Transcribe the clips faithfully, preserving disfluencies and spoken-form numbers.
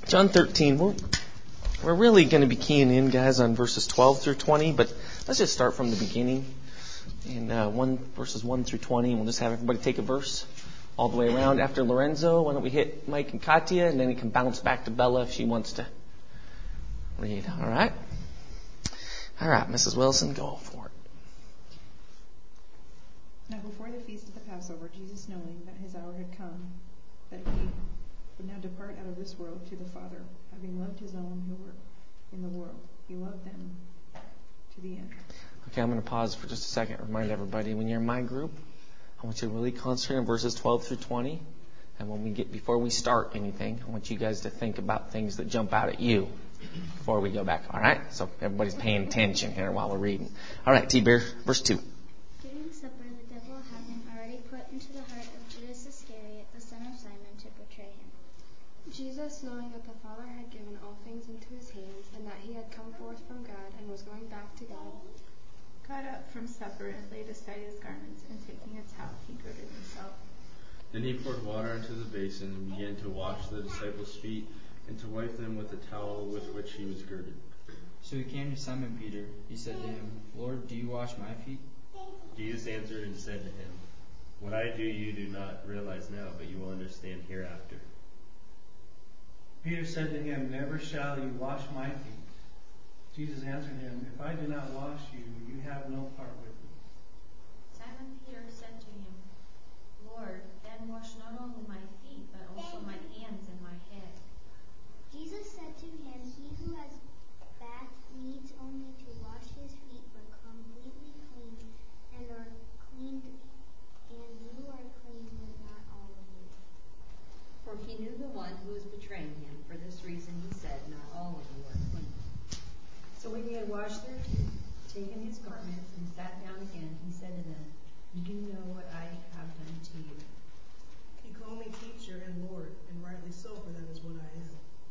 John thirteen, we're, we're really going to be keying in, guys, on verses twelve through twenty, but let's just start from the beginning. In uh, one verses one through twenty, and we'll just have everybody take a verse all the way around. After Lorenzo, why don't we hit Mike and Katya, and then we can bounce back to Bella if she wants to read. All right? All right, Missus Wilson, go for it. Now before the feast of the Passover, Jesus, knowing that his hour had come, that he would now depart out of this world to the Father, having loved his own who were in the world, he loved them to the end. Okay, I'm going to pause for just a second. Remind everybody, when you're in my group, I want you to really concentrate on verses twelve through twenty. And when we get, before we start anything, I want you guys to think about things that jump out at you before we go back. All right? So everybody's paying attention here while we're reading. All right, T-Bear, verse two. During supper, the devil having already put into the heart of Judas Iscariot, the son of Simon, to betray him. Jesus, knowing that the Father had given all things into his hands, and that he had come forth from God and was going back to God, got up from supper and laid aside his garments, and taking a towel, he girded himself. Then he poured water into the basin and began to wash the disciples' feet and to wipe them with the towel with which he was girded. So he came to Simon Peter. He said to him, Lord, do you wash my feet? Jesus answered and said to him, What I do you do not realize now, but you will understand hereafter. Peter said to him, Never shall you wash my feet. Jesus answered him, If I do not wash you, you have no part with me. Simon Peter said to him, Lord, then wash not only my feet, but also my hands and my head. Jesus said to him, He who has bathed needs only to wash his feet, but completely clean, and are cleaned, and you are clean, but not all of you. For he knew the one who was betraying him. For this reason he said, Not all of you are clean. So when he had washed their feet, taken his garments, and sat down again, he said to them, You know what I have done to you. You call me teacher and Lord, and rightly so, for that is what I am.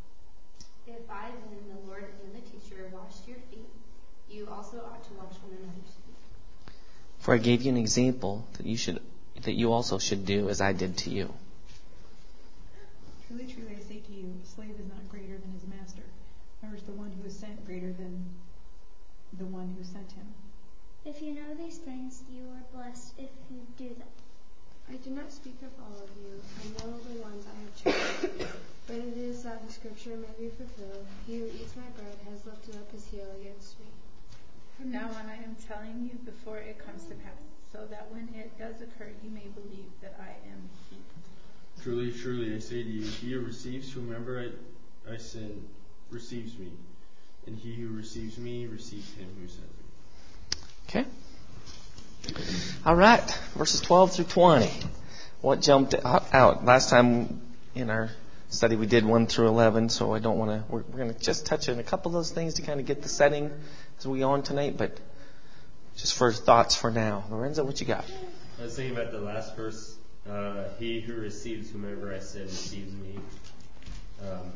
If I then, the Lord and the teacher, washed your feet, you also ought to wash one another's feet. For I gave you an example that you should, that you also should do as I did to you. Truly, truly, I say to you, a slave is not greater than his master, nor is the one who is sent greater than the one who sent him. If you know these things, you are blessed if you do them. I do not speak of all of you. I know the ones I have chosen. But it is that the scripture may be fulfilled. He who eats my bread has lifted up his heel against me. From now on I am telling you before it comes to pass, so that when it does occur you may believe that I am he. Truly, truly, I say to you, he who receives whomever I, I send receives me, and he who receives me receives him who sent me. Okay. All right. Verses twelve through twenty. What jumped out? Last time in our study we did one through eleven, so I don't want to, we're, we're going to just touch on a couple of those things to kind of get the setting as we go on tonight, but just for thoughts for now. Lorenzo, what you got? I was thinking about the last verse. Uh, he who receives whomever I send receives me. Um,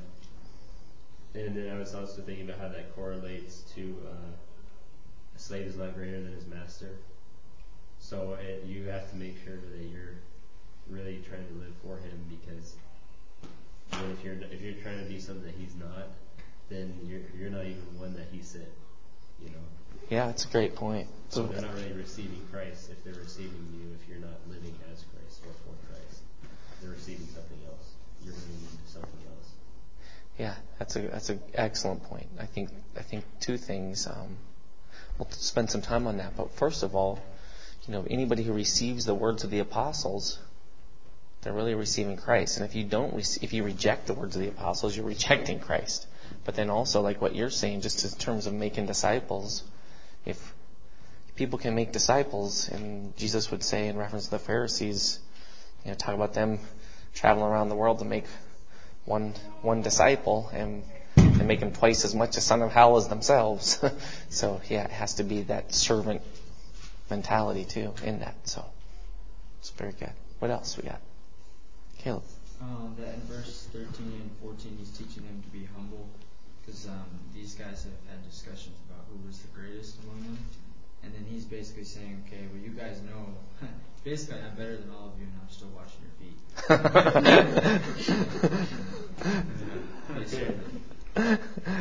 and then I was also thinking about how that correlates to uh, a slave is not greater than his master. So it, you have to make sure that you're really trying to live for him, because you know, if you're if you're trying to be something that he's not, then you're you're not even one that he sent. You know. Yeah, that's a great point. So they're not really receiving Christ if they're receiving you if you're not living as Christ or for Christ. They're receiving something else. You're moving into something else. Yeah, that's a that's an excellent point. I think I think two things. Um, we'll spend some time on that. But first of all, you know, anybody who receives the words of the apostles, they're really receiving Christ. And if you don't, rec- if you reject the words of the apostles, you're rejecting Christ. But then also, like what you're saying, just in terms of making disciples, if people can make disciples, and Jesus would say in reference to the Pharisees, you know, talk about them traveling around the world to make one one disciple and, and make him twice as much a son of hell as themselves. So yeah, it has to be that servant mentality too in that. So it's very good. What else we got? Caleb. Uh, that in verse thirteen and fourteen, he's teaching them to be humble, because um, these guys have had discussions about who was the greatest among them. And then he's basically saying, okay, well, you guys know, basically, I'm better than all of you, and I'm still washing your feet.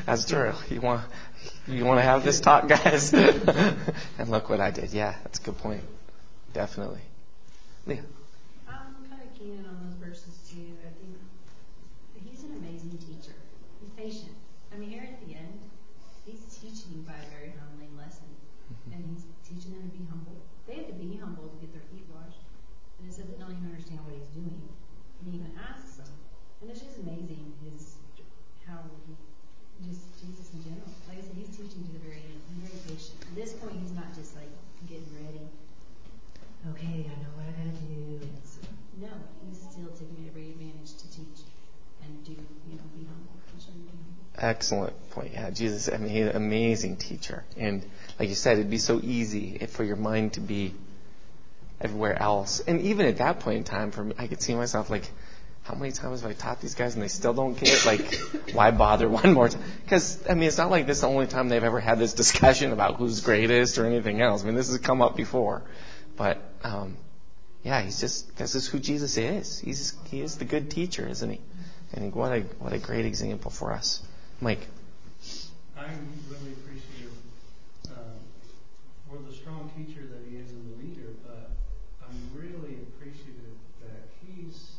That's true. You want you want to have this talk, guys? And look what I did. Yeah, that's a good point. Definitely. Leah. I'm kind of keen on those verses too. I think he's an amazing teacher. He's patient. I mean, here at the end, he's teaching by a very humbling lesson. Mm-hmm. And he's teaching them to be humble. They have to be humble to get their feet washed. And it says they don't even understand what he's doing. And he even asks them. And it's just amazing his how he just Jesus in general. Like I said, he's teaching to the very end. He's very patient. At this point, he's not just like getting ready. Okay, I know what I gotta do. It's, no, he's still taking every advantage to teach and do, you know, be humble. Excellent point. Yeah, Jesus, I mean, he's an amazing teacher. And like you said, it'd be so easy for your mind to be everywhere else. And even at that point in time, for me, I could see myself like, how many times have I taught these guys and they still don't get it? Like, why bother one more time? Because, I mean, it's not like this is the only time they've ever had this discussion about who's greatest or anything else. I mean, this has come up before. But, um, yeah, he's just, this is who Jesus is. He's He is the good teacher, isn't he? And what a what a great example for us. Mike. I'm really appreciative uh, for the strong teacher that he is and the leader, but I'm really appreciative that he's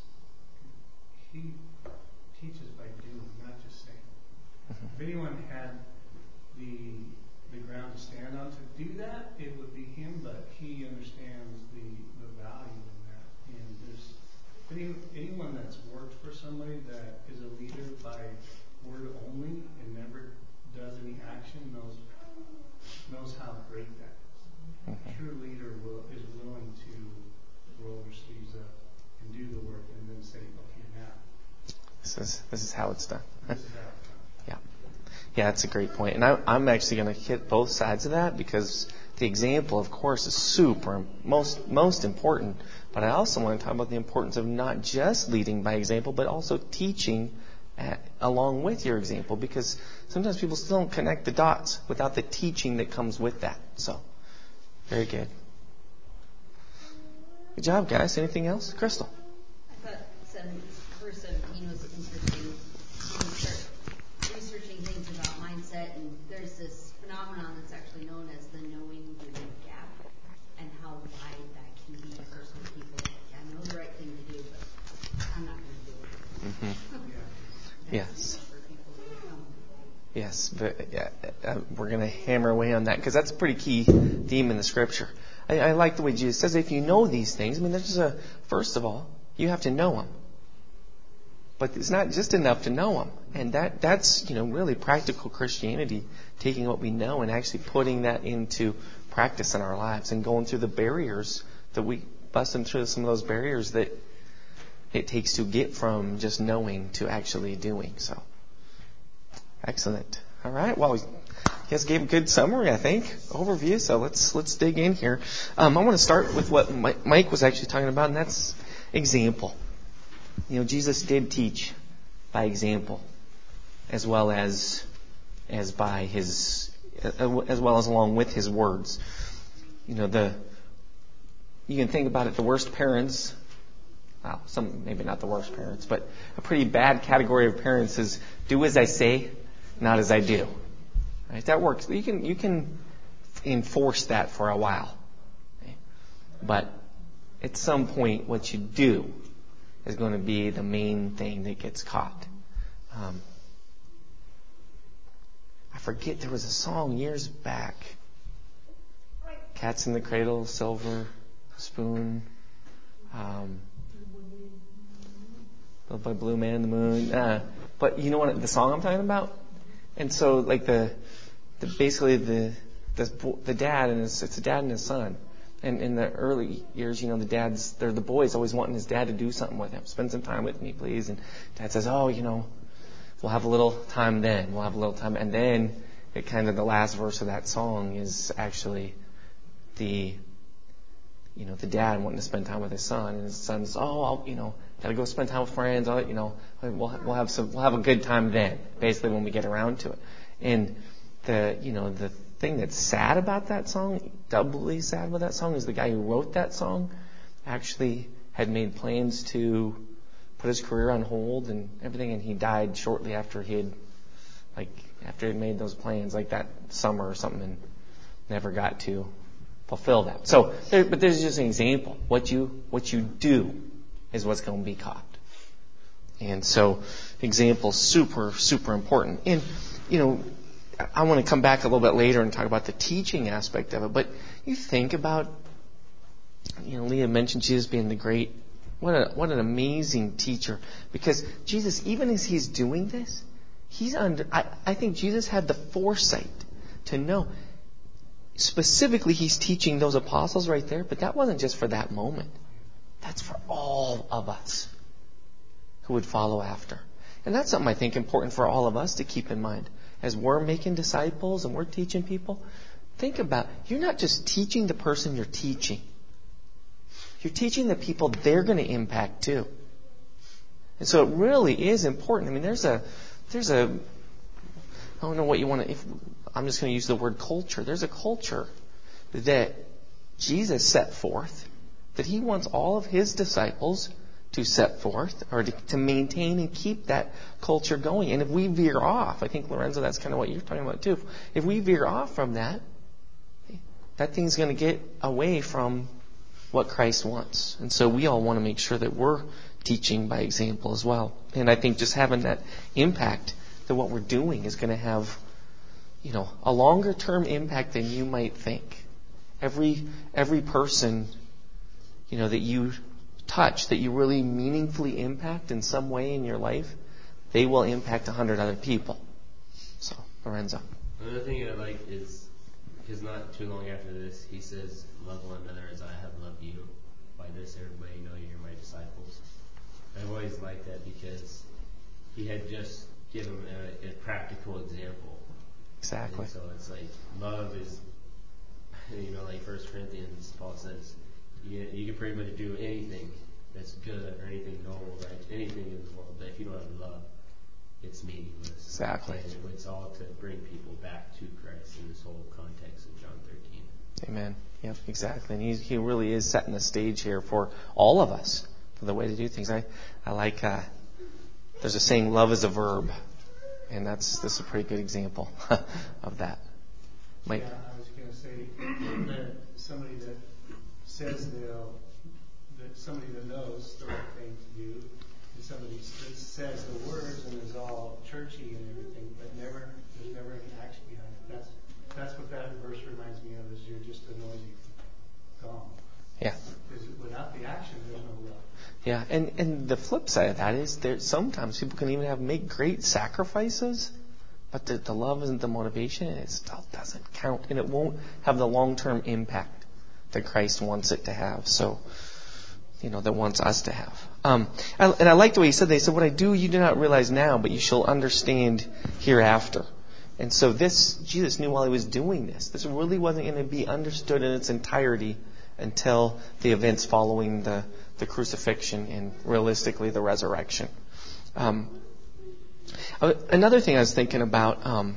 he teaches by doing, not just saying. Mm-hmm. If anyone had the the ground to stand on to do that, it would be him, but he understands the, the value in that. And there's any, anyone that's worked for somebody that is a leader by word only and never does any action knows knows how great that is. Mm-hmm. A true leader will, is willing to roll their sleeves up and do the work and then say, okay, now. This is this is how it's done. This is how it's done. Yeah. Yeah, that's a great point. And I, I'm actually going to hit both sides of that because the example, of course, is super, most most important. But I also want to talk about the importance of not just leading by example, but also teaching at, along with your example, because sometimes people still don't connect the dots without the teaching that comes with that. So, very good. Good job, guys. Anything else? Crystal. I thought seven, verse seventeen was interesting. You start researching things about mindset, and there's this phenomenon that's actually known as the knowing belief gap, and how wide that can be for some people. Yeah, I know the right thing to do, but I'm not going to do it. Mm-hmm. Yes. Yes, but yeah, uh, we're going to hammer away on that because that's a pretty key theme in the Scripture. I, I like the way Jesus says, if you know these things, I mean, there's a, first of all, you have to know them. But it's not just enough to know them. And that that's, you know, really practical Christianity, taking what we know and actually putting that into practice in our lives and going through the barriers that we, busting through some of those barriers that it takes to get from just knowing to actually doing. So, excellent. All right. Well, you guys gave a good summary, I think, overview. So let's let's dig in here. Um, I want to start with what Mike was actually talking about, and that's example. You know, Jesus did teach by example, as well as as by his, as well as along with his words. You know, the you can think about it. The worst parents. Well, some maybe not the worst parents, but a pretty bad category of parents is do as I say, not as I do. Right? That works. You can you can enforce that for a while, okay? But at some point, what you do is going to be the main thing that gets caught. Um, I forget there was a song years back. Cats in the Cradle, Silver Spoon. Um, by Blue Man in the Moon. Uh, but you know what the song I'm talking about? And so, like the, the basically the, the the dad and his it's a dad and his son. And in the early years, you know, the dad's they're the boys always wanting his dad to do something with him. Spend some time with me, please. And dad says, oh, you know, we'll have a little time then. We'll have a little time. And then it kind of the last verse of that song is actually the you know, the dad wanting to spend time with his son, and his son says, "Oh, I'll, you know, gotta go spend time with friends. I'll, you know, we'll we'll have some, we'll have a good time then." Basically, when we get around to it, and the, you know, the thing that's sad about that song, doubly sad about that song, is the guy who wrote that song actually had made plans to put his career on hold and everything, and he died shortly after he had like after he made those plans, like that summer or something, and never got to fulfill that. So, there, but there's just an example. What you what you do is what's going to be caught. And so, examples super super important. And you know, I want to come back a little bit later and talk about the teaching aspect of it. But you think about, you know, Leah mentioned Jesus being the great. What a what an amazing teacher. Because Jesus, even as he's doing this, he's under. I, I think Jesus had the foresight to know. Specifically, he's teaching those apostles right there, but that wasn't just for that moment. That's for all of us who would follow after. And that's something I think important for all of us to keep in mind. As we're making disciples and we're teaching people, think about, you're not just teaching the person you're teaching. You're teaching the people they're going to impact too. And so it really is important. I mean, there's a, there's a, I don't know what you want to, if, I'm just going to use the word culture. There's a culture that Jesus set forth, that he wants all of his disciples to set forth, or to, to maintain and keep that culture going. And if we veer off, I think, Lorenzo, that's kind of what you're talking about too. If we veer off from that, that thing's going to get away from what Christ wants. And so we all want to make sure that we're teaching by example as well. And I think just having that impact that what we're doing is going to have, you know, a longer term impact than you might think. Every every person, you know, that you touch, that you really meaningfully impact in some way in your life, they will impact a hundred other people. So, Lorenzo. Another thing I like is, because not too long after this, he says, "Love one another as I have loved you. By this, everybody know you're my disciples." I've always liked that because he had just given a, a practical example. Exactly. And so it's like love is, you know, like First Corinthians, Paul says, you, you can pretty much do anything that's good or anything noble, right? Anything in the world, but if you don't have love, it's meaningless. Exactly. And it's all to bring people back to Christ in this whole context of John thirteen. Amen. Yep, exactly. And he he really is setting the stage here for all of us, for the way to do things. I I like. Uh, there's a saying, "Love is a verb." And that's this is a pretty good example of that. Mike? Yeah, I was going to say that somebody that says they'll, that somebody that knows the right thing to do, and somebody that says the words and is all churchy and everything, but never there's never any action behind it. That's that's what that verse reminds me of. Is you're just a noisy gong. Yeah. Because without the action, there's no love. Yeah, and, and the flip side of that is there sometimes people can even have make great sacrifices, but the, the love isn't the motivation, and it still doesn't count, and it won't have the long-term impact that Christ wants it to have. So, you know, that wants us to have. Um, I, and I like the way he said that. He said, "What I do, you do not realize now, but you shall understand hereafter." And so this, Jesus knew while he was doing this, this really wasn't going to be understood in its entirety until the events following the, the crucifixion and realistically the resurrection. Um, another thing I was thinking about um,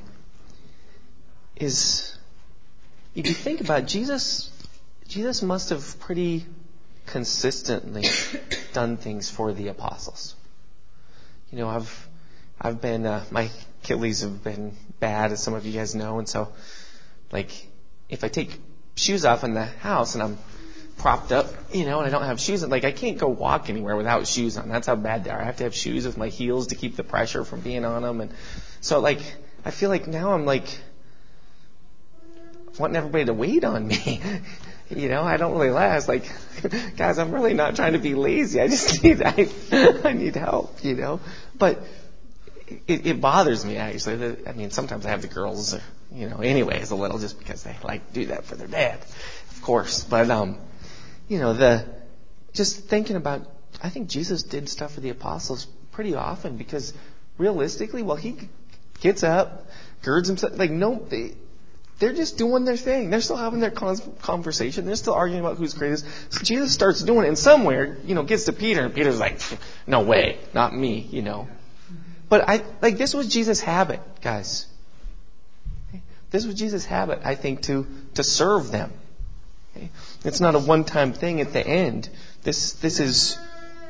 is, if you think about it, Jesus, Jesus must have pretty consistently done things for the apostles. You know, I've I've been uh, my Achilles have been bad, as some of you guys know, and so like if I take shoes off in the house and I'm propped up, you know, and I don't have shoes on, like I can't go walk anywhere without shoes on. That's how bad they are. I have to have shoes with my heels to keep the pressure from being on them, and so like I feel like now I'm like wanting everybody to wait on me. You know, I don't really last. Like, guys, I'm really not trying to be lazy. I just need I, I need help. You know, but it, it bothers me actually. I mean, sometimes I have the girls, you know, anyways, a little just because they like to do that for their dad, of course. But um, you know, the just thinking about, I think Jesus did stuff for the apostles pretty often because realistically, well, he gets up, girds himself, like no. They, They're just doing their thing. They're still having their conversation. They're still arguing about who's greatest. So Jesus starts doing it, and somewhere, you know, gets to Peter, and Peter's like, "No way, not me," you know. But I like this was Jesus' habit, guys. This was Jesus' habit, I think, to to serve them. Okay? It's not a one-time thing at the end. This this is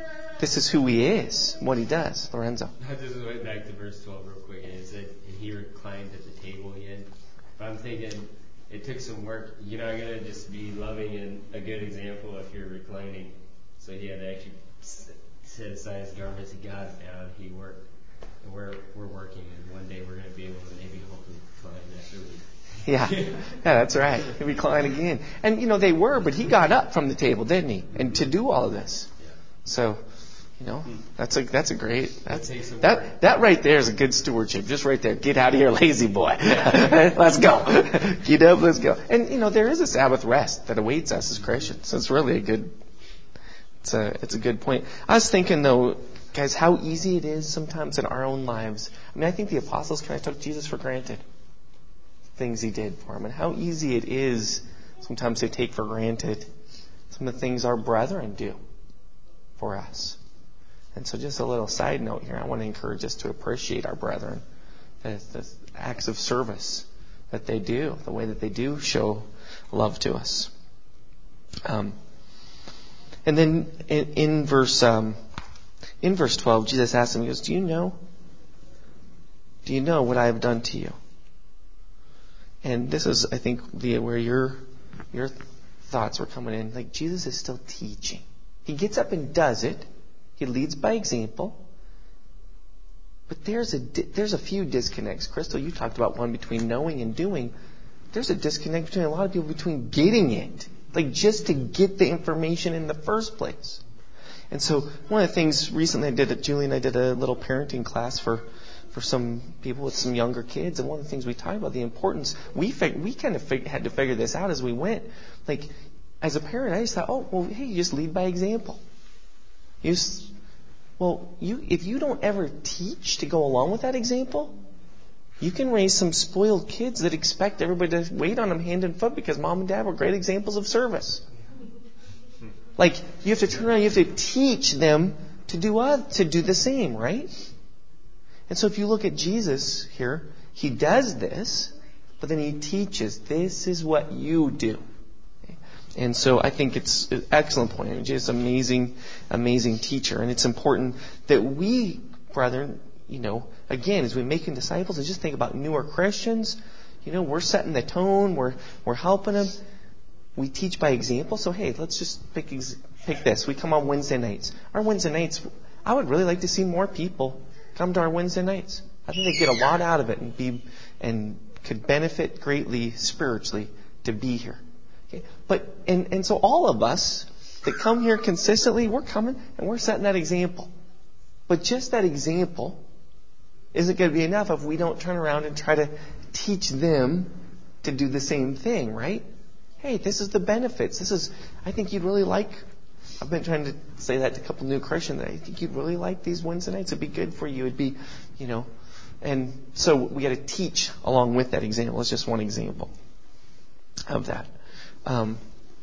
this is who he is, what he does. Lorenzo. I just went back to verse twelve real quick, and it said, and he reclined at the table again. But I'm thinking, it took some work. You're not going to just be loving and a good example if you're reclining. So he had to actually set aside his garments. He got it down. He worked. And we're, we're working, and one day we're going to be able to maybe hopefully recline after we... Yeah, yeah, that's right. He reclined again. And, you know, they were, but he got up from the table, didn't he? And to do all of this. So, you know, that's a that's a great that's, that that right there is a good stewardship. Just right there. Get out of here, lazy boy. Let's go. Get up, let's go. And you know, there is a Sabbath rest that awaits us as Christians. So it's really a good it's a it's a good point. I was thinking though, guys, how easy it is sometimes in our own lives. I mean, I think the apostles kind of took Jesus for granted. Things he did for them, and how easy it is sometimes to take for granted some of the things our brethren do for us. And so just a little side note here, I want to encourage us to appreciate our brethren, the, the acts of service that they do, the way that they do show love to us. Um, and then in, in verse um, in verse twelve, Jesus asked him, he goes, do you know? Do you know what I have done to you? And this is, I think, the, where your your thoughts were coming in. Like, Jesus is still teaching. He gets up and does it. He leads by example. But there's a there's a few disconnects. Crystal, you talked about one between knowing and doing. There's a disconnect between a lot of people between getting it, like just to get the information in the first place. And so one of the things recently I did at Julie and I did a little parenting class for for some people with some younger kids, and one of the things we talked about the importance we fig- we kind of fig- had to figure this out as we went. Like, as a parent, I just thought, oh, well, hey, you just lead by example. You just, well, you if you don't ever teach to go along with that example, you can raise some spoiled kids that expect everybody to wait on them hand and foot because mom and dad were great examples of service. Like, you have to turn around, you have to teach them to do uh, to do the same, right? And so if you look at Jesus here, he does this, but then he teaches, this is what you do. And so I think it's an excellent point. I mean, Jesus is an amazing, amazing teacher. And it's important that we, brethren, you know, again, as we're making disciples, and just think about newer Christians, you know, we're setting the tone, we're we're helping them. We teach by example. So, hey, let's just pick pick this. We come on Wednesday nights. Our Wednesday nights, I would really like to see more people come to our Wednesday nights. I think they get a lot out of it and be and could benefit greatly spiritually to be here. Okay? But and, and so all of us that come here consistently, we're coming and we're setting that example. But just that example isn't going to be enough if we don't turn around and try to teach them to do the same thing, right? Hey, this is the benefits. This is, I think you'd really like, I've been trying to say that to a couple new Christians. I think you'd really like these Wednesday nights. It'd be good for you. It'd be, you know, and so we got to teach along with that example. It's just one example of that. Um,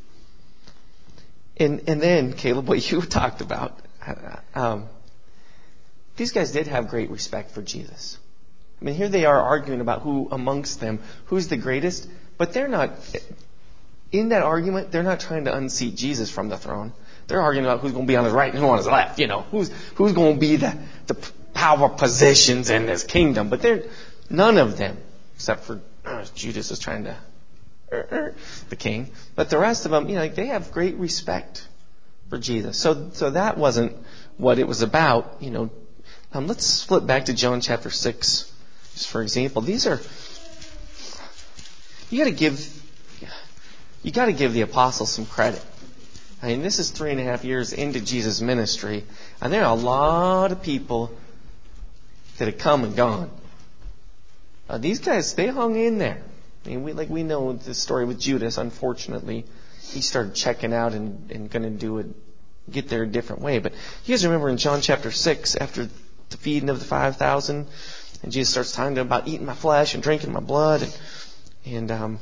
and and then, Caleb, what you talked about, um, these guys did have great respect for Jesus. I mean, here they are arguing about who amongst them, who's the greatest, but they're not, in that argument, they're not trying to unseat Jesus from the throne. They're arguing about who's going to be on his right and who on his left. You know, who's who's going to be the, the power positions in this kingdom. But they're none of them, except for uh, Judas is trying to uh, uh, the king. But the rest of them, you know, like they have great respect for Jesus. So so that wasn't what it was about. You know, um, let's flip back to John chapter six, just for example. These are you got to give you got to give the apostles some credit. I mean, this is three and a half years into Jesus' ministry, and there are a lot of people that have come and gone. Uh, these guys, they hung in there. I mean, we like we know the story with Judas. Unfortunately, he started checking out and, and going to do it, get there a different way. But you guys remember in John chapter six, after the feeding of the five thousand, and Jesus starts talking to them about eating my flesh and drinking my blood, and, and um,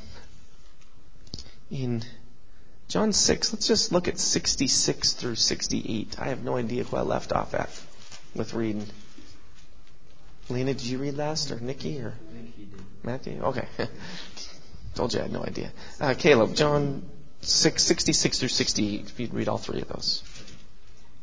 in John six, let's just look at sixty-six through sixty-eight. I have no idea who I left off at with reading. Lena, did you read last, or Nikki, or Matthew? Okay. Told you I had no idea. Uh, Caleb, John six, sixty-six through sixty-eight, if you'd read all three of those.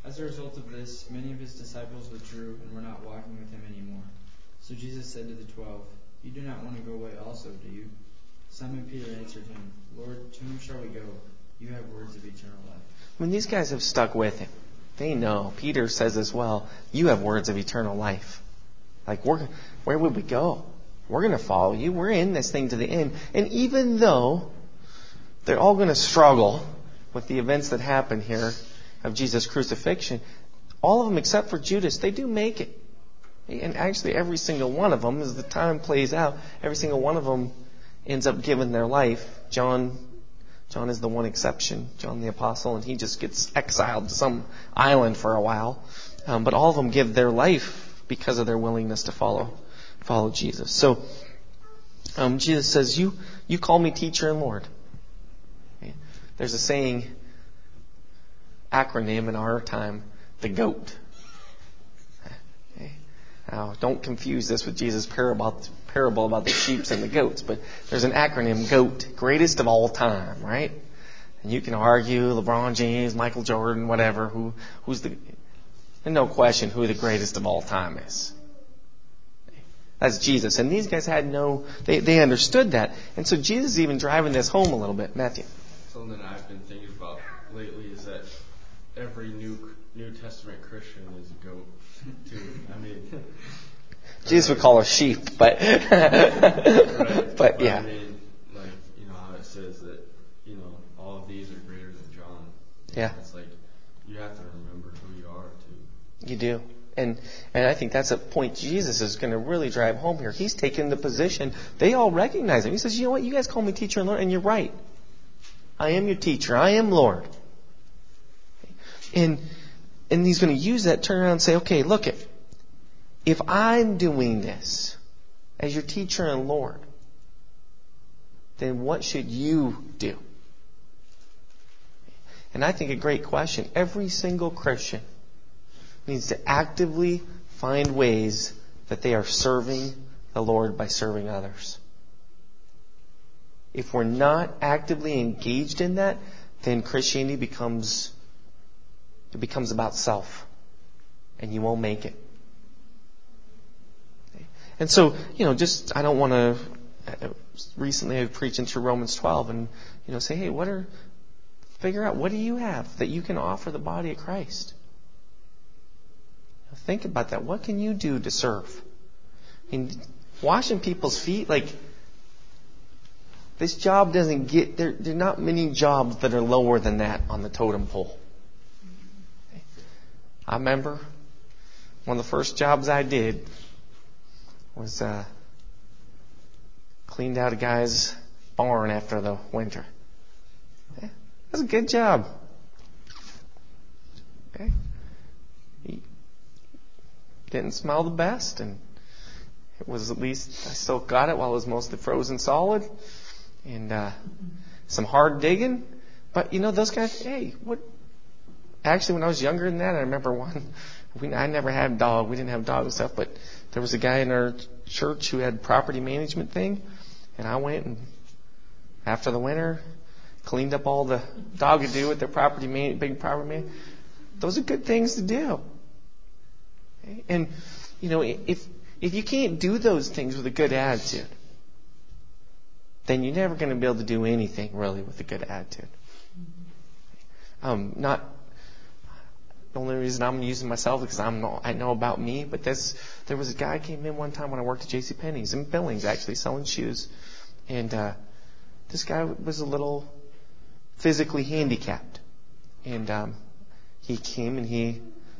As a result of this, many of his disciples withdrew and were not walking with him anymore. So Jesus said to the twelve, "You do not want to go away also, do you?" Simon Peter answered him, "Lord, to whom shall we go? You have words of eternal life." When these guys have stuck with him, they know. Peter says as well, you have words of eternal life. Like, we're, where would we go? We're going to follow you. We're in this thing to the end. And even though they're all going to struggle with the events that happen here of Jesus' crucifixion, all of them except for Judas, they do make it. And actually every single one of them, as the time plays out, every single one of them ends up giving their life. John John is the one exception, John the Apostle, and he just gets exiled to some island for a while. Um, but all of them give their life because of their willingness to follow follow Jesus. So um, Jesus says, you, you call me teacher and Lord. Okay. There's a saying, acronym in our time, the GOAT. Okay. Now, don't confuse this with Jesus' parable, parable about the sheep and the goats, but there's an acronym, GOAT, greatest of all time, right? And you can argue LeBron James, Michael Jordan, whatever, who who's the, there's no question who the greatest of all time is. That's Jesus. And these guys had no, they, they understood that. And so Jesus is even driving this home a little bit. Matthew. Something I've been thinking about lately is that every New New Testament Christian is a goat, too. I mean, Jesus would call us sheep, but right. but yeah. I mean, like, you know how it says that, you know, all of these are greater than John. Yeah. It's like you have to remember who you are too. You do. And and I think that's a point Jesus is going to really drive home here. He's taken the position. They all recognize him. He says, you know what? You guys call me teacher and Lord, and you're right. I am your teacher. I am Lord. And and he's going to use that, turn around and say, okay, look it. If I'm doing this as your teacher and Lord, then what should you do? And I think a great question. Every single Christian needs to actively find ways that they are serving the Lord by serving others. If we're not actively engaged in that, then Christianity becomes it becomes about self, and you won't make it. And so, you know, just I don't want to. Recently, I preached into Romans twelve, and you know, say, hey, what are figure out what do you have that you can offer the body of Christ? Think about that. What can you do to serve? I mean, washing people's feet, like, this job doesn't get, there, there are not many jobs that are lower than that on the totem pole. I remember one of the first jobs I did was uh, cleaned out a guy's barn after the winter. Yeah, that was a good job. Okay. Didn't smell the best, and it was at least I still got it while it was mostly frozen solid, and uh, some hard digging. But you know, those guys. Hey, what? Actually, when I was younger than that, I remember one. We, I never had a dog. We didn't have dog and stuff, but there was a guy in our church who had property management thing, and I went and after the winter cleaned up all the dog could do with their property man, big property man. Those are good things to do. And, you know, if if you can't do those things with a good attitude, then you're never going to be able to do anything really with a good attitude. Um, not the only reason I'm using myself because I'm not, I know about me, but this there was a guy who came in one time when I worked at JCPenney's in Billings actually selling shoes, and uh, this guy was a little physically handicapped, and um, he came and he.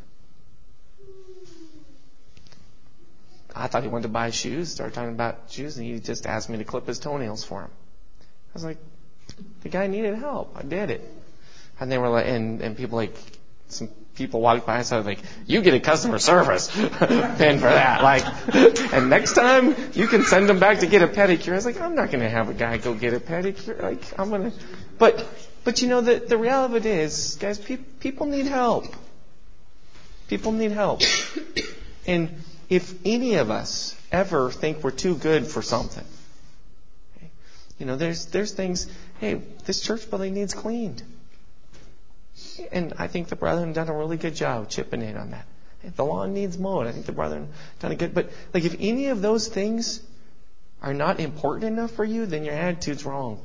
I thought he wanted to buy shoes, started talking about shoes, and he just asked me to clip his toenails for him. I was like, the guy needed help. I did it. And they were like, and, and people like, some people walked by and said, like, you get a customer service pin for that. Like, and next time you can send them back to get a pedicure. I was like, I'm not going to have a guy go get a pedicure. Like, I'm going to, but, but you know, the, the reality of it is, guys, pe- people need help. People need help. And if any of us ever think we're too good for something, okay, you know, there's there's things. Hey, this church building needs cleaned. And I think the brethren done a really good job chipping in on that. If the lawn needs mowed, I think the brethren done a good. But like, if any of those things are not important enough for you, then your attitude's wrong.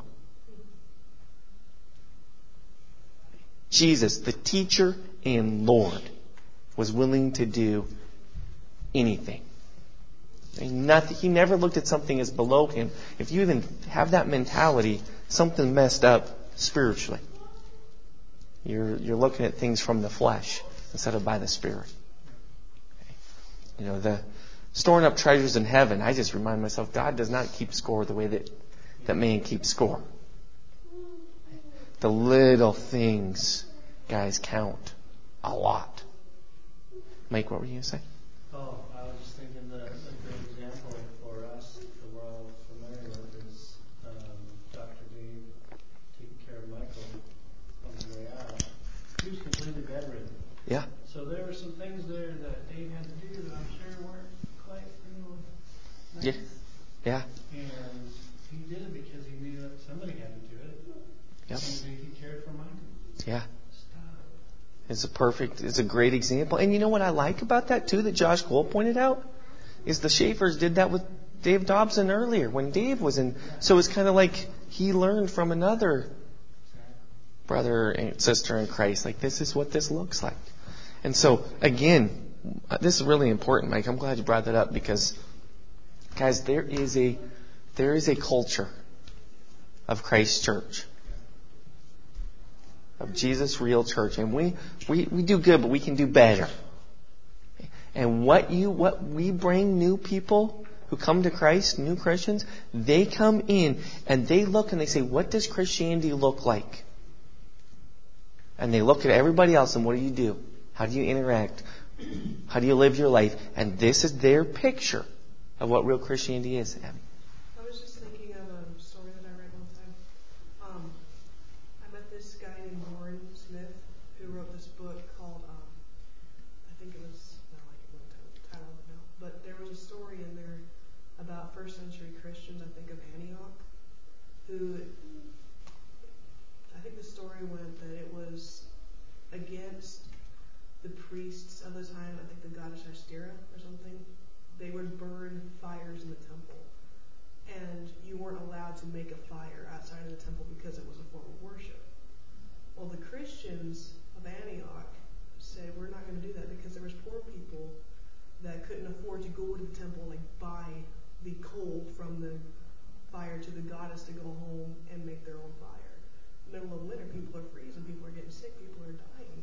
Jesus, the teacher and Lord, was willing to do anything. I mean, nothing, he never looked at something as below him. If you even have that mentality, something messed up spiritually. You're you're looking at things from the flesh instead of by the Spirit. Okay. You know, the storing up treasures in heaven, I just remind myself, God does not keep score the way that, that man keeps score. The little things, guys, count a lot. Mike, what were you going to say? Oh, I was just thinking that a great example for us that we're all familiar with is um, Doctor Dave taking care of Michael on the way out. He was completely bedridden. Yeah. So there were some things there that Dave had to do that I'm sure weren't quite, you know, nice. Yeah. Yeah. And he did it because he knew that somebody had to do it. Yep. And he cared for Michael. Yeah. It's a perfect, it's a great example. And you know what I like about that too, that Josh Cole pointed out? Is the Schaefers did that with Dave Dobson earlier when Dave was in. So it's kind of like he learned from another brother and sister in Christ. Like, this is what this looks like. And so, again, this is really important, Mike. I'm glad you brought that up because, guys, there is a, there is a culture of Christ Church. Of Jesus' real church. And we, we, we do good, but we can do better. And what you what we bring new people who come to Christ, new Christians, they come in and they look and they say, what does Christianity look like? And they look at everybody else and what do you do? How do you interact? How do you live your life? And this is their picture of what real Christianity is. I was just thinking of a story that I read one time. Um, I met this guy named Warren Smith who wrote this book called, um, I think it was, not like it went to title of it now, but there was a story in there about first century Christians, I think of Antioch, who, I think the story went that it was against the priests of the time, I think the goddess Astera or something. They would burn fires in the temple. And you weren't allowed to make a fire outside of the temple because it was a form of worship. Well, the Christians of Antioch said, we're not going to do that because there was poor people that couldn't afford to go to the temple and like buy the coal from the fire to the goddess to go home and make their own fire. Middle of winter, people are freezing, people are getting sick, people are dying.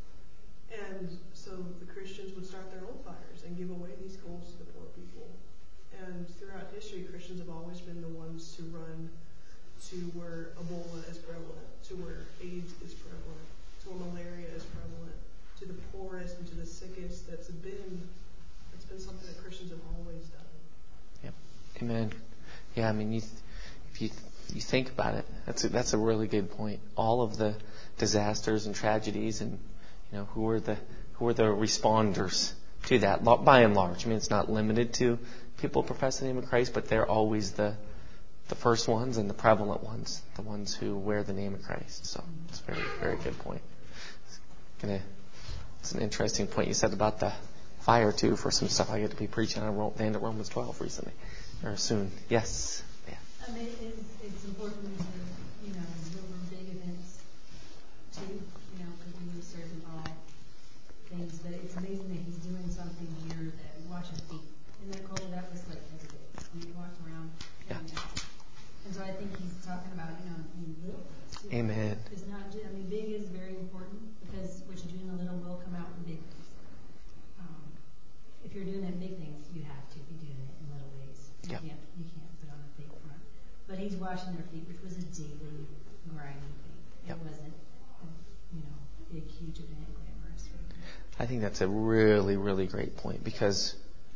And so the Christians would start their own fires and give away these coals to the poor people. And throughout history, Christians have always been the ones to run to where Ebola is prevalent, to where AIDS is prevalent, to where malaria is prevalent, to the poorest and to the sickest. That's been that's been something that Christians have always done. Yep. Amen. Yeah, I mean, you, if you you think about it, that's a, that's a really good point. All of the disasters and tragedies, and you know, who are the who are the responders to that? By and large, I mean, it's not limited to people professing the name of Christ, but they're always the the first ones and the prevalent ones, the ones who wear the name of Christ. So it's a very, very good point. It's, gonna, it's an interesting point you said about the fire too. For some stuff I get to be preaching on the end of Romans twelve recently, or soon. Yes. Yeah. I mean, it's, it's important to, you know, deliver big events too, you know, because we serve in all things. But it's amazing that he's doing something here that washing feet. Isn't that cold? That was like every day. We walked around. Yeah. And so I think he's talking about, you know, in little things too. Amen. It's not just, I mean, big is very important because what you do in the little will come out in big things. Um, if you're doing it in big things, you have to be doing it in little ways. You Yeah. can't, you can't put on a fake front. But he's washing their feet, which was a daily grinding thing. It Yep. wasn't, a, you know, big, huge event, glamorous. I think that's a really, really great point because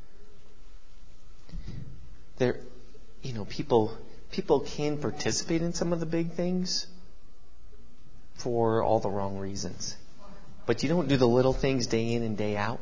there, you know, people people can participate in some of the big things for all the wrong reasons. But you don't do the little things day in and day out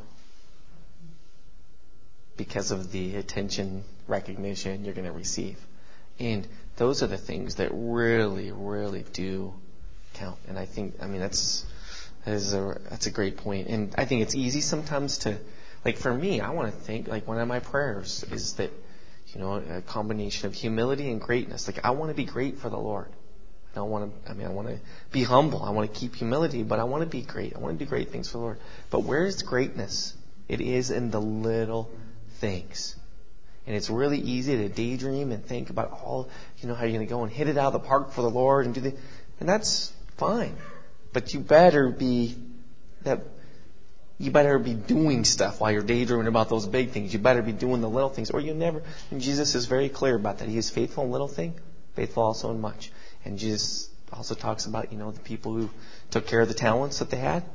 because of the attention, recognition you're going to receive. And those are the things that really, really do count. And I think, I mean, that's That is a, that's a great point. And I think it's easy sometimes to, like for me, I want to think, like one of my prayers is that, you know, a combination of humility and greatness. Like I want to be great for the Lord. I don't want to, I mean, I want to be humble. I want to keep humility, but I want to be great. I want to do great things for the Lord. But where is greatness? It is in the little things. And it's really easy to daydream and think about all, you know, how you're going to go and hit it out of the park for the Lord and do the, and that's fine. But you better be that, you better be doing stuff while you're daydreaming about those big things. You better be doing the little things, or you never. And Jesus is very clear about that. He is faithful in little thing, faithful also in much. And Jesus also talks about, you know, the people who took care of the talents that they had.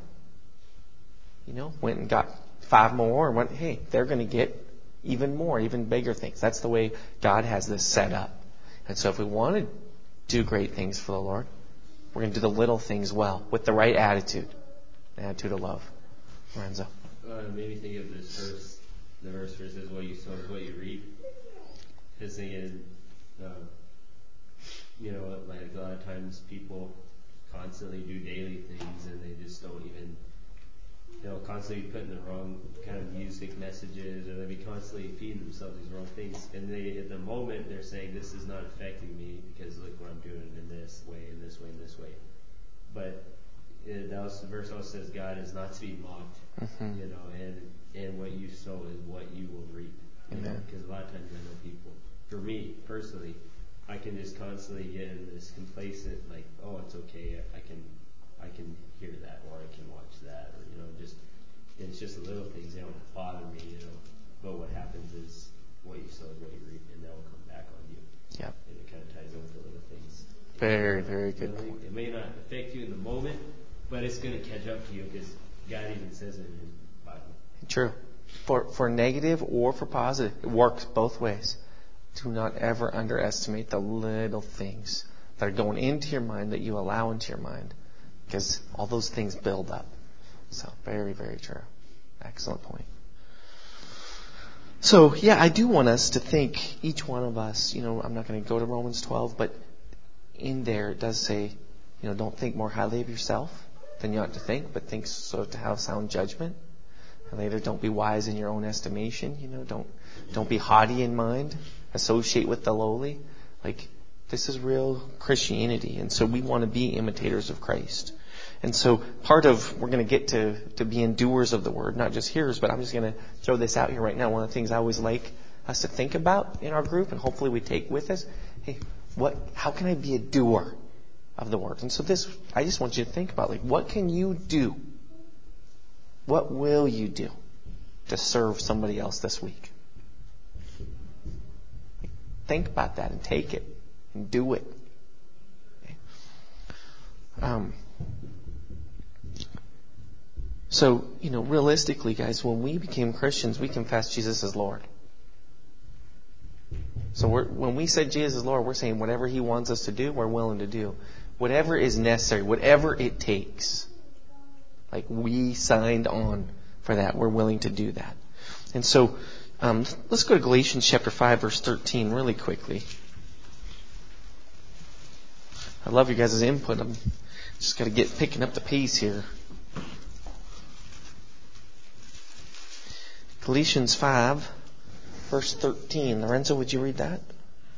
You know, went and got five more and went, hey, they're going to get even more, even bigger things. That's the way God has this set up. And so if we want to do great things for the Lord, we're going to do the little things well, with the right attitude, the attitude of love. Lorenzo. Uh, it made me think of this verse. The verse where it says, what you sow is what you reap. His thing is, uh, you know, like a lot of times people constantly do daily things and they just don't even, you know, constantly putting the wrong kind of music messages, or they be constantly feeding themselves these wrong things. And they, at the moment, they're saying, this is not affecting me because look what I'm doing in this way, in this way, in this way. But it, that was, the verse also says God is not to be mocked, mm-hmm. you know, and and what you sow is what you will reap. Amen. Because a lot of times I know people, for me personally, I can just constantly get in this complacent, like, oh, it's okay, I can, I can hear that, or I can watch that, or you know, just it's just the little things, they don't bother me, you know. But what happens is what you sow is what you reap, and that will come back on you. Yep. And it kind of ties in with the little things. Very, very good really, point. It may not affect you in the moment, but it's going to catch up to you because God even says it in His Bible. True. For for negative or for positive, it works both ways. Do not ever underestimate the little things that are going into your mind that you allow into your mind, because all those things build up. So very, very true. Excellent point. So yeah, I do want us to think, each one of us, you know, I'm not going to go to Romans twelve, but in there it does say, you know, don't think more highly of yourself than you ought to think, but think so to have sound judgment. And later, don't be wise in your own estimation. You know, don't don't be haughty in mind. Associate with the lowly. Like, this is real Christianity, and so we want to be imitators of Christ. And so part of, we're going to get to, to being doers of the word, not just hearers, but I'm just going to throw this out here right now. One of the things I always like us to think about in our group, and hopefully we take with us, hey, what? How can I be a doer of the word? And so this, I just want you to think about, like, what can you do? What will you do to serve somebody else this week? Think about that and take it and do it. Okay. Um, so, you know, realistically, guys, when we became Christians, we confessed Jesus as Lord. So we're, when we said Jesus is Lord, we're saying whatever He wants us to do, we're willing to do. Whatever is necessary, whatever it takes. Like, we signed on for that. We're willing to do that. And so, um, let's go to Galatians chapter five, verse thirteen, really quickly. I love you guys' input. I'm just got to get picking up the pace here. Galatians five, verse thirteen. Lorenzo, would you read that?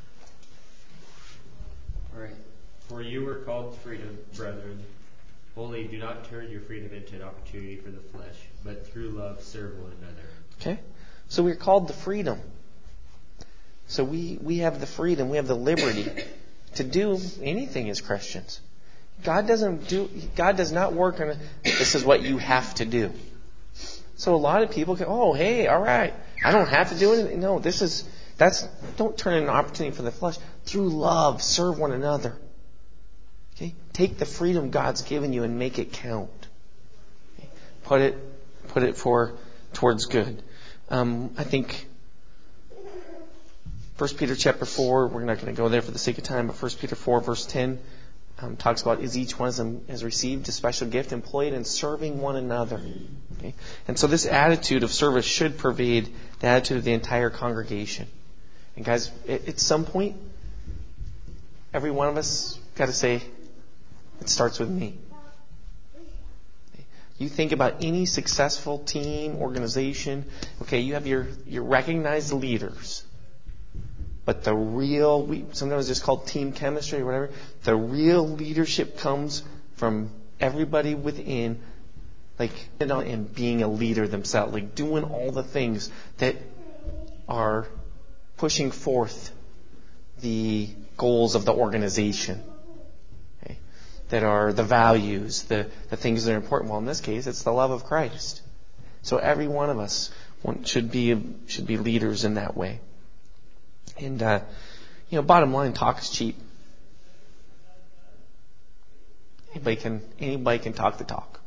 All right. For you were called to freedom, brethren. Only do not turn your freedom into an opportunity for the flesh, but through love serve one another. Okay. So we're called to freedom. So we, we have the freedom, we have the liberty to do anything as Christians. God doesn't do, God does not work on a, this is what you have to do. So a lot of people go, oh, hey, all right, I don't have to do anything. No, this is, that's, don't turn it into an opportunity for the flesh. Through love, serve one another. Okay? Take the freedom God's given you and make it count. Okay? Put it, put it for, towards good. Um, I think First Peter chapter four, we're not going to go there for the sake of time, but First Peter four verse ten um, talks about, is each one of them has received a special gift, employed in serving one another. Okay? And so this attitude of service should pervade the attitude of the entire congregation. And guys, at, at some point, every one of us got to say, it starts with me. Okay? You think about any successful team, organization. Okay, you have your, your recognized leaders. But the real, we, sometimes it's just called team chemistry or whatever. The real leadership comes from everybody within, like, you know, and being a leader themselves, like doing all the things that are pushing forth the goals of the organization, okay, that are the values, the, the things that are important. Well, in this case, it's the love of Christ. So every one of us should be should be leaders in that way. And uh, you know, bottom line, talk is cheap. Anybody can anybody can talk the talk.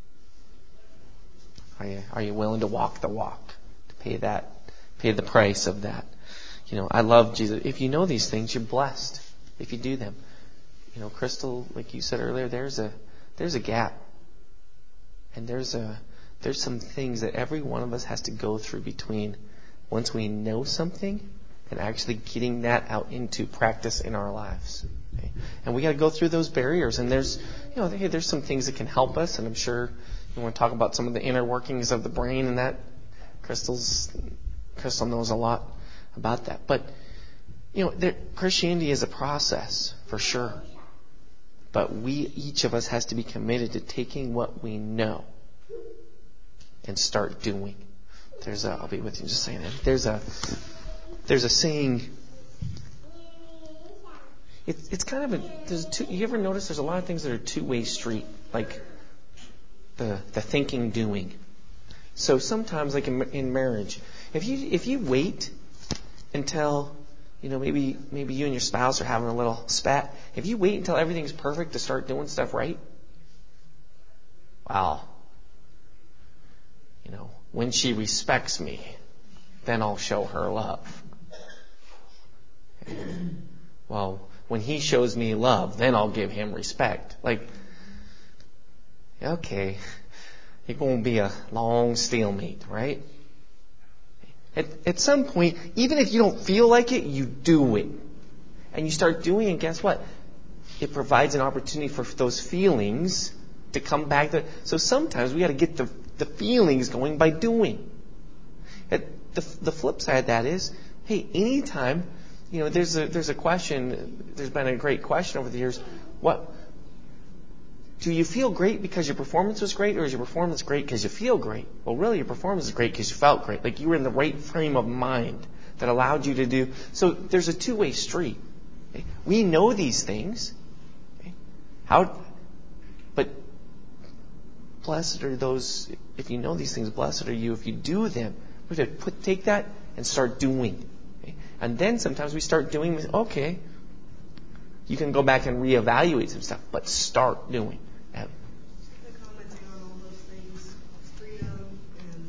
Are you are you willing to walk the walk, to pay that, pay the price of that? You know, I love Jesus. If you know these things, you're blessed if you do them. You know, Crystal, like you said earlier, there's a there's a gap, and there's a there's some things that every one of us has to go through between once we know something and actually getting that out into practice in our lives. Okay? And we got to go through those barriers. And there's, you know, hey, there's some things that can help us. And I'm sure you want to talk about some of the inner workings of the brain and that. Crystal's Crystal knows a lot about that. But you know, there, Christianity is a process for sure. But we, each of us, has to be committed to taking what we know and start doing. There's a, I'll be with you in just a second. There's a, there's a saying. It's it's kind of a. There's two. You ever notice there's a lot of things that are two-way street, like the the thinking, doing. So sometimes, like in, in marriage, if you if you wait until, you know, maybe maybe you and your spouse are having a little spat. If you wait until everything's perfect to start doing stuff right, wow. You know, when she respects me, then I'll show her love. Well, when he shows me love, then I'll give him respect. Like, okay, it's going to be a long stalemate, right? At, at some point, even if you don't feel like it, you do it. And you start doing it, guess what? It provides an opportunity for those feelings to come back. To, so sometimes we got to get the, the feelings going by doing. At the, the flip side of that is, hey, anytime, you know, there's a there's a question, there's been a great question over the years, what, do you feel great because your performance was great, or is your performance great because you feel great? Well, really, your performance is great because you felt great. Like you were in the right frame of mind that allowed you to do. So there's a two-way street. Okay? We know these things. Okay? How, but blessed are those, if you know these things, blessed are you if you do them. We have to put, take that and start doing. Okay? And then sometimes we start doing, okay, you can go back and reevaluate some stuff, but start doing. Yeah. Commenting on all those things, freedom and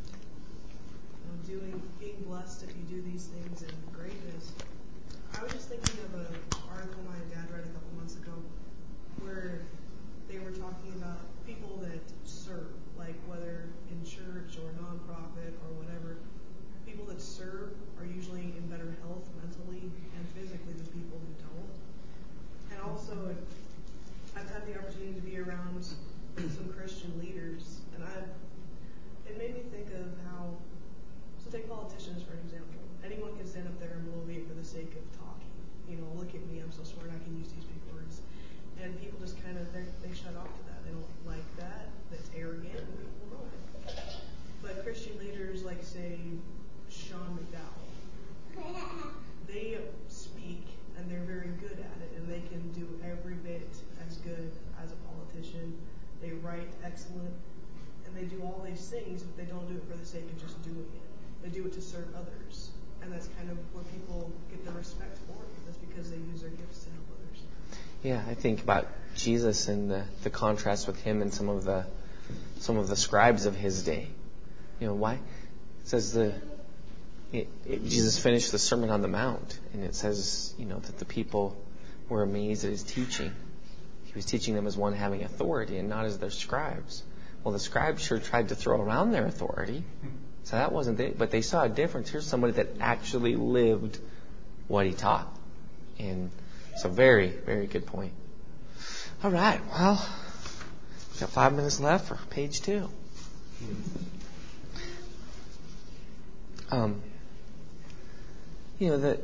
um, you know, doing, being blessed if you do these things, and greatness. I was just thinking of an article my dad read a couple months ago where they were talking about people that serve, like whether in church or nonprofit or whatever. People that serve are usually in better health mentally and physically than people who don't. And also, I've had the opportunity to be around some Christian leaders, and I, it made me think of how, so take politicians for example. Anyone can stand up there and bloviate for the sake of talking. You know, look at me, I'm so smart, I can use these big words. And people just kind of, they shut off to that. They don't like that, that's arrogant, and people know it. But Christian leaders like, say, Sean McDowell, they speak and they're very good at it, and they can do every bit as good as a politician. They write excellent, and they do all these things, but they don't do it for the sake of just doing it. They do it to serve others, and that's kind of where people get the respect for it. That's because they use their gifts to help others. Yeah, I think about Jesus and the, the contrast with him and some of the some of the scribes of his day. You know why? It says the It, it, Jesus finished the Sermon on the Mount, and it says, you know, that the people were amazed at his teaching. He was teaching them as one having authority and not as their scribes. Well, the scribes sure tried to throw around their authority, so that wasn't it. But they saw a difference. Here's somebody that actually lived what he taught. And it's a very, very good point. All right, well, Got five minutes left for page two. Um, you know, the,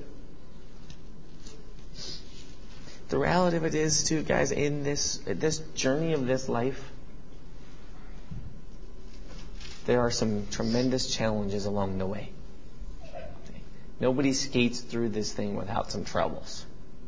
the reality of it is, too, guys, in this, this journey of this life, there are some tremendous challenges along the way. Nobody skates through this thing without some troubles.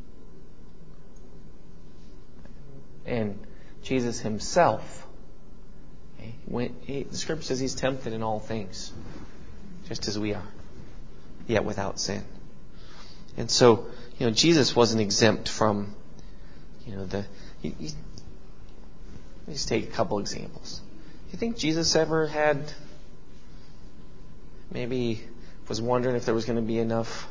And Jesus himself, okay, when he, the scripture says he's tempted in all things, just as we are, yet without sin. And so, you know, Jesus wasn't exempt from, you know, the. He, he, let's take a couple examples. Do you think Jesus ever had, maybe was wondering if there was going to be enough,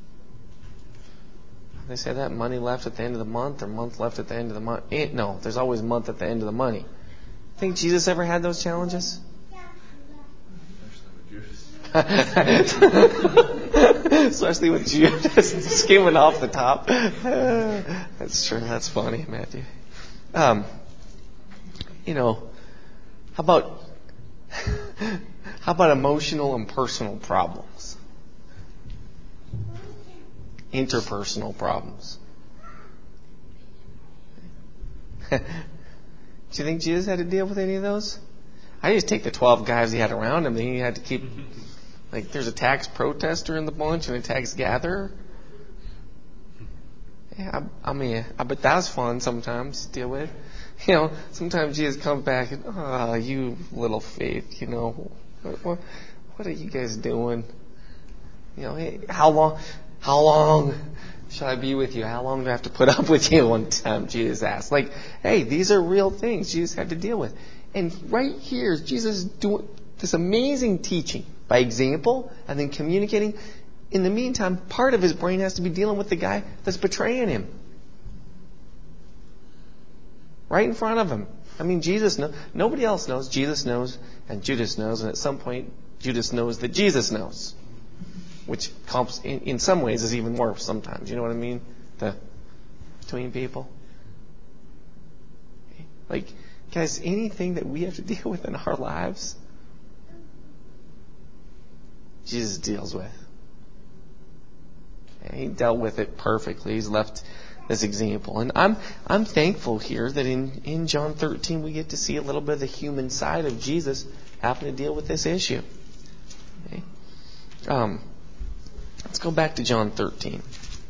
they say that, money left at the end of the month or month left at the end of the month? No, there's always a month at the end of the money. Think Jesus ever had those challenges? Especially with Judas skimming off the top. That's true. That's funny, Matthew. Um, you know, how about how about emotional and personal problems? Interpersonal problems. Do you think Jesus had to deal with any of those? I just take the twelve guys he had around him. Then he had to keep, like, there's a tax protester in the bunch and a tax gatherer. Yeah, I, I mean, I bet that was fun sometimes to deal with. You know, sometimes Jesus comes back and, oh, you little faith, you know, what, what, what are you guys doing? You know, hey, how long, how long shall I be with you? How long do I have to put up with you? One time Jesus asked. Like, hey, these are real things Jesus had to deal with. And right here, Jesus doing this amazing teaching by example and then communicating. In the meantime, part of his brain has to be dealing with the guy that's betraying him. Right in front of him. I mean, Jesus knows. Nobody else knows. Jesus knows, and Judas knows, and at some point, Judas knows that Jesus knows. Which, in, in some ways, is even worse sometimes. You know what I mean? The between people. Like, guys, anything that we have to deal with in our lives, Jesus deals with. And he dealt with it perfectly. He's left this example. And I'm I'm thankful here that in, in John thirteen we get to see a little bit of the human side of Jesus having to deal with this issue. Okay? Um, let's go back to John thirteen.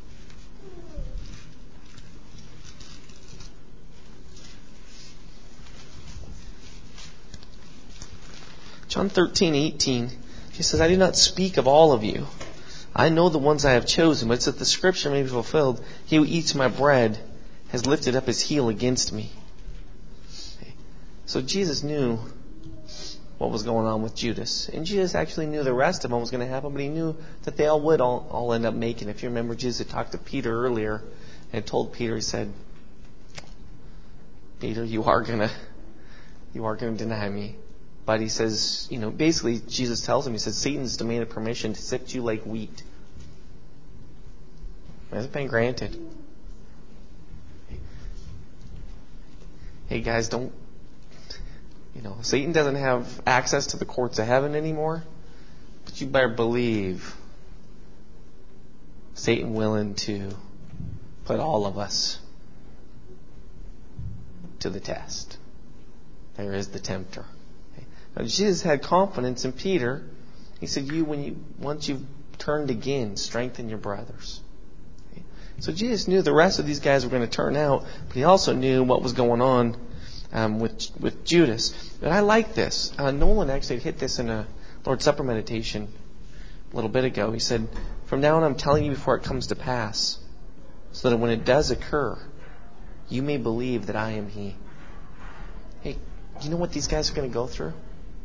John thirteen eighteen, he says, I do not speak of all of you. I know the ones I have chosen, but it's that the scripture may be fulfilled. He who eats my bread has lifted up his heel against me. Okay. So Jesus knew what was going on with Judas. And Jesus actually knew the rest of them was going to happen, but he knew that they all would all, all end up making it. If you remember, Jesus had talked to Peter earlier and told Peter, he said, Peter, you are going to, you are going to deny me. But he says, you know, basically Jesus tells him, he says, Satan's demanded permission to sift you like wheat. It hasn't been granted. Hey guys, don't, you know, Satan doesn't have access to the courts of heaven anymore. But you better believe Satan willing to put all of us to the test. There is the tempter. Now, Jesus had confidence in Peter. He said, "You, when you once you've turned again, strengthen your brothers." Okay. So Jesus knew the rest of these guys were going to turn out, but he also knew what was going on um, with with Judas. And I like this. Uh, Nolan actually hit this in a Lord's Supper meditation a little bit ago. He said, "From now on, I'm telling you before it comes to pass, so that when it does occur, you may believe that I am He." Hey, do you know what these guys are going to go through?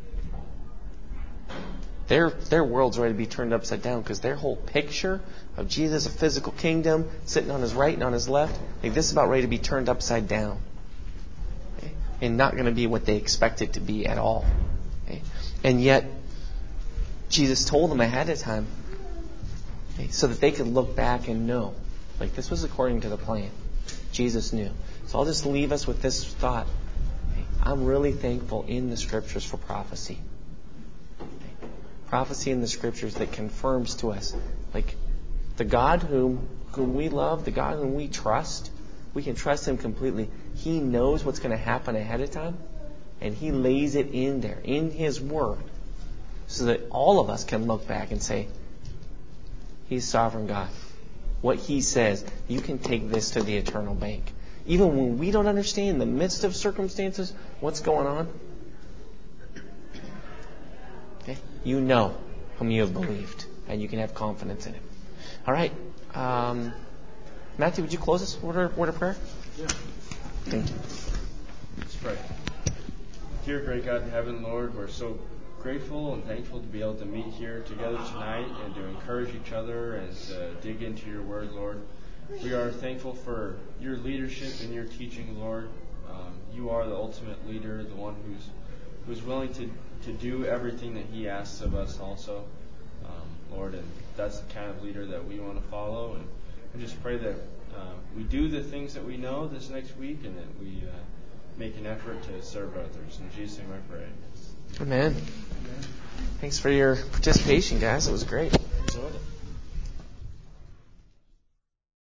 Their their world's ready to be turned upside down because their whole picture of Jesus, a physical kingdom, sitting on his right and on his left, like this is about ready to be turned upside down. Okay? And not going to be what they expect it to be at all. Okay? And yet, Jesus told them ahead of time, okay, so that they could look back and know, like this was according to the plan. Jesus knew. So I'll just leave us with this thought. Okay? I'm really thankful in the Scriptures for prophecy. Prophecy in the Scriptures that confirms to us, like, the God whom, whom we love, the God whom we trust, we can trust Him completely. He knows what's going to happen ahead of time, and He lays it in there, in His Word, so that all of us can look back and say, He's sovereign God. What He says, you can take this to the eternal bank. Even when we don't understand, in the midst of circumstances, what's going on, okay, you know whom you have believed, and you can have confidence in Him. All right. Um, Matthew, would you close us with a word of prayer? Yeah. Thank you. Let's pray. Dear great God in heaven, Lord, we're so grateful and thankful to be able to meet here together tonight and to encourage each other and to dig into your word, Lord. We are thankful for your leadership and your teaching, Lord. Um, you are the ultimate leader, the one who's who's willing to, to do everything that He asks of us also, um, Lord, and that's the kind of leader that we want to follow. And I just pray that um, we do the things that we know this next week and that we uh, make an effort to serve others. In Jesus' name I pray. Amen. Thanks for your participation, guys. It was great.